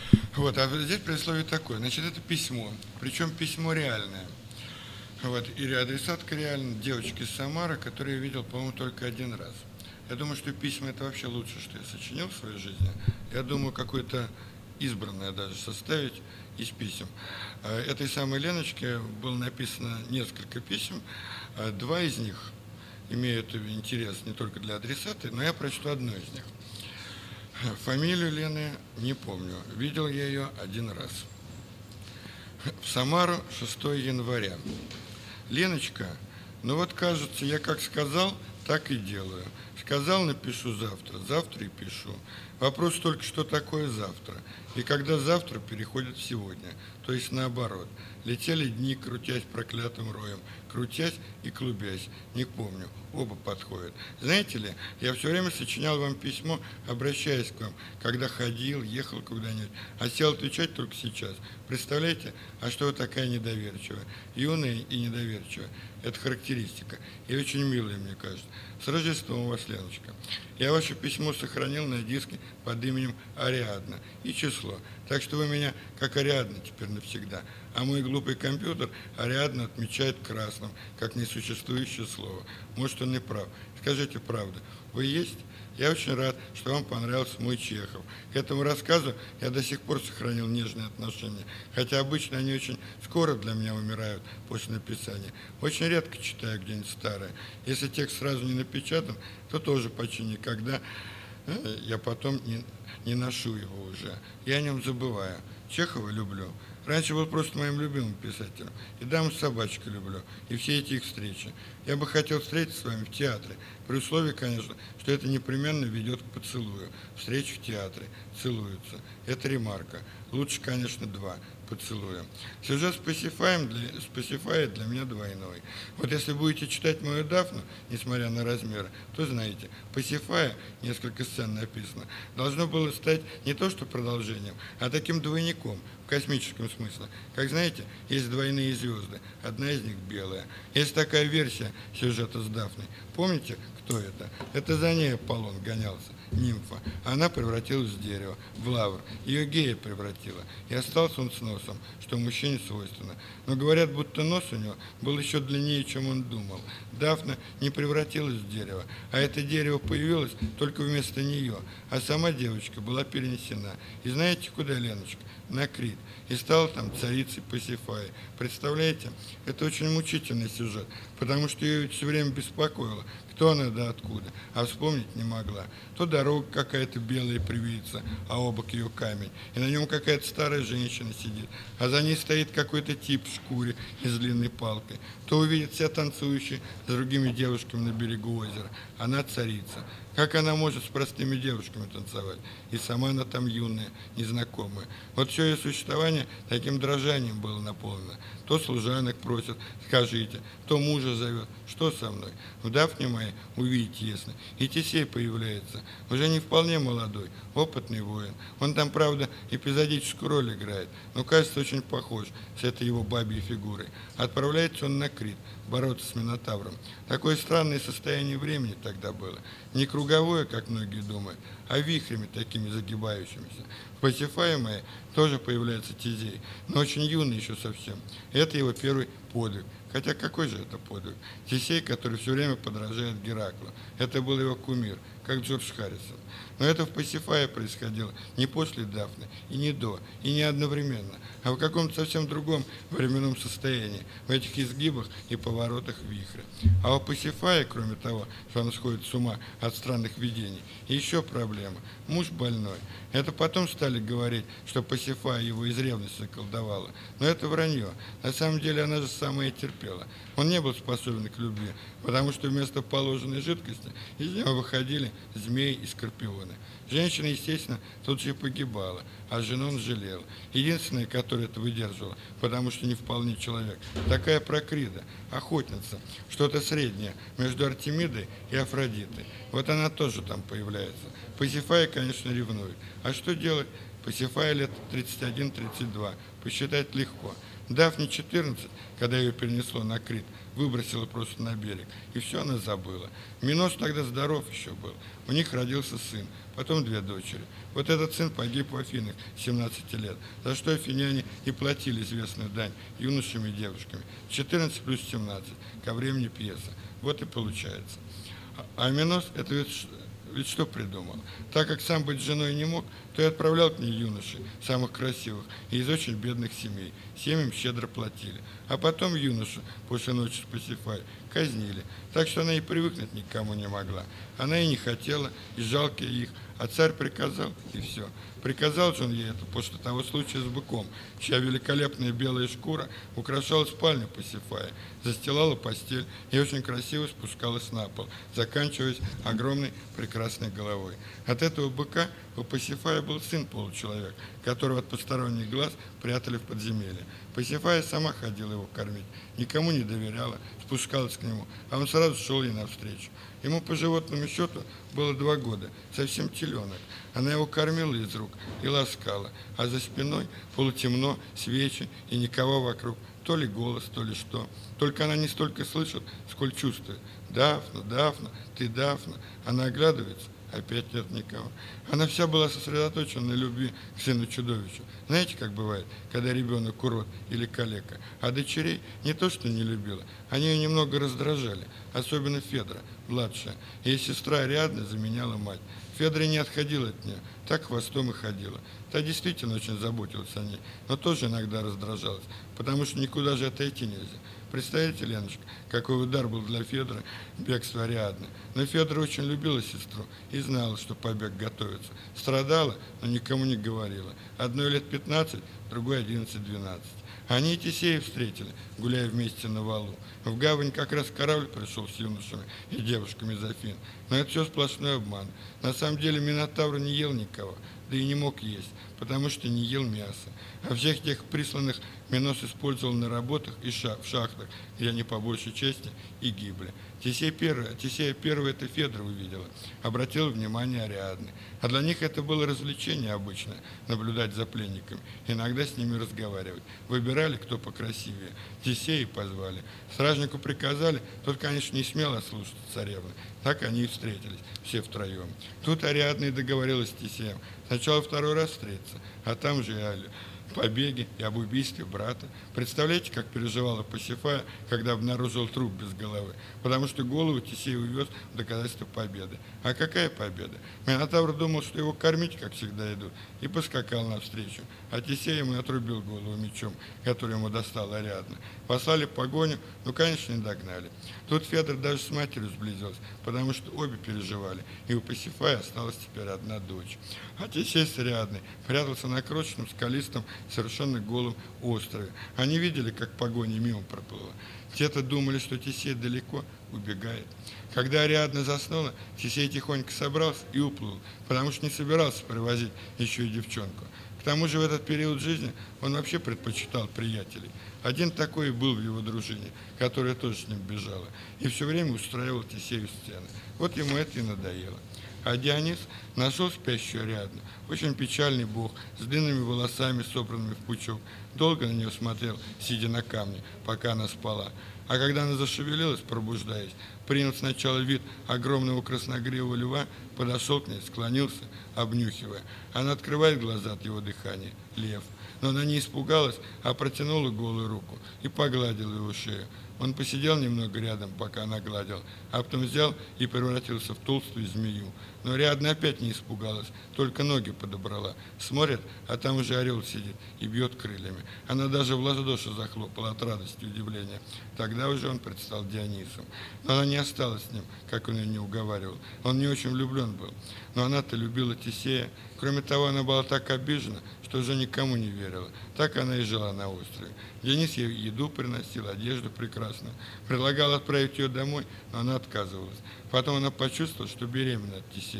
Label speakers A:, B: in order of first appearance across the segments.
A: Вот, а вот здесь предисловие такое. Значит, это письмо, причем письмо реальное. Вот, и адресатка реально девочка из Самары, которую я видел, по-моему, только один раз. Я думаю, что письма – это вообще лучшее, что я сочинил в своей жизни. Я думаю, какое-то избранное даже составить из писем. Этой самой Леночке было написано несколько писем. Два из них имеют интерес не только для адресата, но я прочту одно из них. Фамилию Лены не помню. Видел я ее один раз. В Самару 6 января. Леночка, ну вот кажется, я как сказал, так и делаю. Сказал, напишу завтра, завтра и пишу. Вопрос только, что такое завтра. И когда завтра переходит в сегодня. То есть наоборот. Летели дни, крутясь проклятым роем. Крутясь и клубясь. Не помню. Оба подходят. Знаете ли, я все время сочинял вам письмо, обращаясь к вам, когда ходил, ехал куда-нибудь. А сел отвечать только сейчас. Представляете? А что вы такая недоверчивая? Юная и недоверчивая. Это характеристика. И очень милая, мне кажется. С Рождеством вас, Леночка. Я ваше письмо сохранил на диске под именем Ариадна и число. Так что вы меня как Ариадна теперь навсегда. А мой глупый компьютер Ариадна отмечает красным, как несуществующее слово. Может, он и прав. Скажите правду. Вы есть? Я очень рад, что вам понравился мой Чехов. К этому рассказу я до сих пор сохранил нежные отношения, хотя обычно они очень скоро для меня умирают после написания. Очень редко читаю где-нибудь старое. Если текст сразу не напечатан, то тоже почти никогда я потом не ношу его уже. Я о нем забываю. Чехова люблю. Раньше был просто моим любимым писателем. И даму с собачкой люблю. И все эти их встречи. Я бы хотел встретиться с вами в театре. При условии, конечно, что это непременно ведет к поцелую. Встреча в театре. Целуются. Это ремарка. Лучше, конечно, два поцелуя. Сюжет спасифает для меня двойной. Вот если будете читать мою Дафну, несмотря на размеры, то знаете, Пасифая, несколько сцен написано, должно было стать не то что продолжением, а таким двойником, в космическом смысле. Как знаете, есть двойные звезды, одна из них белая. Есть такая версия сюжета с Дафной. Помните, кто это? Это за ней Аполлон гонялся. Нимфа. Она превратилась в дерево, в лавр. Ее гея превратила. И остался он с носом, что мужчине свойственно. Но говорят, будто нос у него был еще длиннее, чем он думал. Дафна не превратилась в дерево, а это дерево появилось только вместо нее. А сама девочка была перенесена. И знаете, куда, Леночка? На Крит. И стала там царицей Пасифаи. Представляете? Это очень мучительный сюжет, потому что ее все время беспокоило, кто она да откуда, а вспомнить не могла. То дорога какая-то белая привидится, а обок ее камень, и на нем какая-то старая женщина сидит, а за ней стоит какой-то тип в шкуре и с длинной палкой. То увидит себя танцующей с другими девушками на берегу озера. Она царица. Как она может с простыми девушками танцевать? И сама она там юная, незнакомая. Вот все ее существование таким дрожанием было наполнено. То служанок просят, скажите, то мужа зовет. Что со мной? В Дафне моей увидите ясно. И Тесей появляется, уже не вполне молодой, опытный воин. Он там, правда, эпизодическую роль играет, но кажется очень похож с этой его бабьей фигурой. Отправляется он на Крит бороться с Минотавром. Такое странное состояние времени тогда было. Не круговое, как многие думают, а вихрями такими загибающимися. В Пасифае моей тоже появляется Тезей, но очень юный еще совсем. Это его первый подвиг. Хотя какой же это подвиг? Тесей, который все время подражает Гераклу. Это был его кумир, как Джордж Харрисон. Но это в Пасифае происходило не после Дафны, и не до, и не одновременно, а в каком-то совсем другом временном состоянии, в этих изгибах и поворотах вихря. А у Пасифая, кроме того, что он сходит с ума от странных видений, еще проблема. Муж больной. Это потом стали говорить, что Пасифая его из ревности колдовала. Но это вранье. На самом деле она же сама и терпела. Он не был способен к любви, потому что вместо положенной жидкости из него выходили змеи и скорпионы. Женщина, естественно, тут же погибала, а жену он жалел. Единственная, которая это выдерживала, потому что не вполне человек, такая Прокрида, охотница, что-то среднее между Артемидой и Афродитой. Вот она тоже там появляется. Пасифая, конечно, ревнует. А что делать? Пасифая лет 31-32, посчитать легко. Дафне 14, когда ее перенесло на Крит, выбросила просто на берег, и все она забыла. Минос тогда здоров еще был, у них родился сын, потом 2 дочери. Вот этот сын погиб в Афинах 17 лет, за что афиняне и платили известную дань юношами и девушками. 14 плюс 17, ко времени пьесы. Вот и получается. А Минос это ведь что придумал? Так как сам быть женой не мог, то и отправлял к ней юношей, самых красивых, и из очень бедных семей. Семьям щедро платили. А потом юношу, после ночи с Пасифаей, казнили. Так что она и привыкнуть никому не могла. Она и не хотела, и жалко их. А царь приказал, и все. Приказал же он ей это после того случая с быком, чья великолепная белая шкура украшала спальню Пасифаи, застилала постель и очень красиво спускалась на пол, заканчиваясь огромной прекрасной головой. От этого быка у Пасифаи был сын получеловек, которого от посторонних глаз прятали в подземелье. Пасифая сама ходила его кормить, никому не доверяла, спускалась к нему, а он сразу шел ей навстречу. Ему по животному счету было 2 года, совсем теленок. Она его кормила из рук и ласкала, а за спиной полутемно, свечи и никого вокруг. То ли голос, то ли что. Только она не столько слышит, сколь чувствует. «Дафна, Дафна, ты Дафна». Она оглядывается, опять нет никого. Она вся была сосредоточена на любви к сыну-чудовищу. Знаете, как бывает, когда ребенок урод или калека, а дочерей не то что не любила, они ее немного раздражали, особенно Федра, младшая. Ее сестра Ариадна заменяла мать. Федра не отходила от нее, так хвостом и ходила. Та действительно очень заботилась о ней, но тоже иногда раздражалась, потому что никуда же отойти нельзя. Представляете, Леночка, какой удар был для Федры бегство Ариадны. Но Федра очень любила сестру и знала, что побег готовится. Страдала, но никому не говорила. Одной лет 15, другой 11-12. Они и Тесея встретили, гуляя вместе на валу. В гавань как раз корабль пришел с юношами и девушками из Афин. Но это все сплошной обман. На самом деле Минотавр не ел никого, да и не мог есть, потому что не ел мясо. А всех тех присланных Минос использовал на работах и в шахтах, где они по большей части и гибли. Тесея первая это Федра увидела, обратила внимание Ариадны. А для них это было развлечение обычное, наблюдать за пленниками, иногда с ними разговаривать. Выбирали, кто покрасивее. Тесея позвали. Стражнику приказали, тот, конечно, не смел ослушаться царевны. Так они и встретились, все втроем. Тут Ариадна и договорилась с Тесеем. Сначала 2-й раз встретиться, а там же и о побеге и об убийстве брата. Представляете, как переживала Пасифая, когда обнаружил труп без головы? Потому что голову Тесей увез в доказательство победы. А какая победа? Минотавр думал, что его кормить, как всегда, идут, и поскакал навстречу. А Тесей ему отрубил голову мечом, который ему достал Ариадна. Послали погоню, но, конечно, не догнали. Тут Федор даже с матерью сблизился, потому что обе переживали, и у Пасифаи осталась теперь одна дочь. А Тесей с Ариадной прятался на крошечном, скалистом, совершенно голом острове. Они видели, как погоня мимо проплыла. Те-то думали, что Тесей далеко убегает. Когда Ариадна заснула, Тесей тихонько собрался и уплыл, потому что не собирался привозить еще и девчонку. К тому же в этот период жизни он вообще предпочитал приятелей. Один такой и был в его дружине, которая тоже с ним бежала, и все время устраивал Тесею сцены. Вот ему это и надоело. А Дионис нашел спящую Ариадну, очень печальный бог, с длинными волосами, собранными в пучок. Долго на нее смотрел, сидя на камне, пока она спала. А когда она зашевелилась, пробуждаясь, принял сначала вид огромного красногривого льва, подошел к ней, склонился, обнюхивая. Она открывает глаза от его дыхания. Лев. Но она не испугалась, а протянула голую руку и погладила его шею. Он посидел немного рядом, пока она гладила, а потом взял и превратился в толстую змею. Но Ариадна опять не испугалась, только ноги подобрала. Смотрит, а там уже орел сидит и бьет крыльями. Она даже в ладоши захлопала от радости и удивления. Тогда уже он предстал Дионисом. Но она не осталась с ним, как он ее не уговаривал. Он не очень влюблен был. Но она-то любила Тесея. Кроме того, она была так обижена, что уже никому не верила. Так она и жила на острове. Дионис ей еду приносил, одежду прекрасную. Предлагал отправить ее домой, но она отказывалась. Потом она почувствовала, что беременна от Тесея.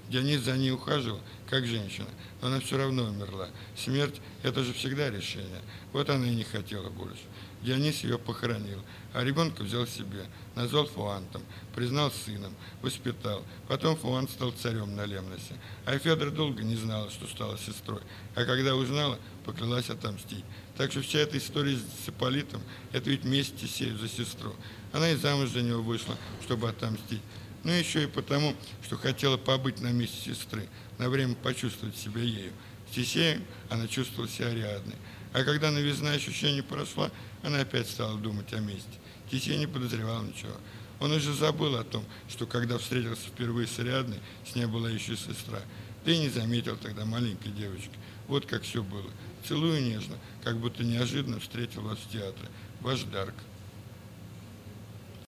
A: Дионис за ней ухаживал, как женщина, но она все равно умерла. Смерть – это же всегда решение. Вот она и не хотела больше. Дионис ее похоронил, а ребенка взял себе, назвал Фуантом, признал сыном, воспитал. Потом Фуант стал царем на Лемносе. А Федор долго не знала, что стала сестрой, а когда узнала, поклялась отомстить. Так что вся эта история с Ипполитом – это ведь месть Тесею за сестру. Она и замуж за него вышла, чтобы отомстить. Ну еще и потому, что хотела побыть на месте сестры, на время почувствовать себя ею. С Тесеем она чувствовала себя Ариадной. А когда новизна ощущений прошла, она опять стала думать о мести. Тесей не подозревал ничего. Он уже забыл о том, что когда встретился впервые с Ариадной, с ней была еще сестра. Да и не заметил тогда маленькой девочки. Вот как все было. Целую нежно, как будто неожиданно встретил вас в театре. Ваш Дарк.